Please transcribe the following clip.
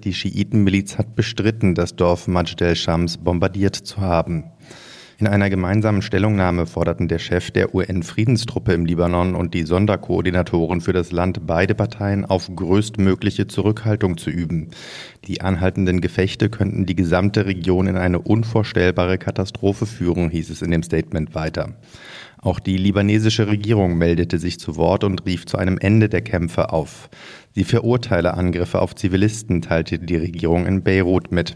Die Schiitenmiliz hat bestritten, das Dorf Majd el-Shams bombardiert zu haben. In einer gemeinsamen Stellungnahme forderten der Chef der UN-Friedenstruppe im Libanon und die Sonderkoordinatoren für das Land beide Parteien auf größtmögliche Zurückhaltung zu üben. Die anhaltenden Gefechte könnten die gesamte Region in eine unvorstellbare Katastrophe führen, hieß es in dem Statement weiter. Auch die libanesische Regierung meldete sich zu Wort und rief zu einem Ende der Kämpfe auf. Sie verurteile Angriffe auf Zivilisten, teilte die Regierung in Beirut mit.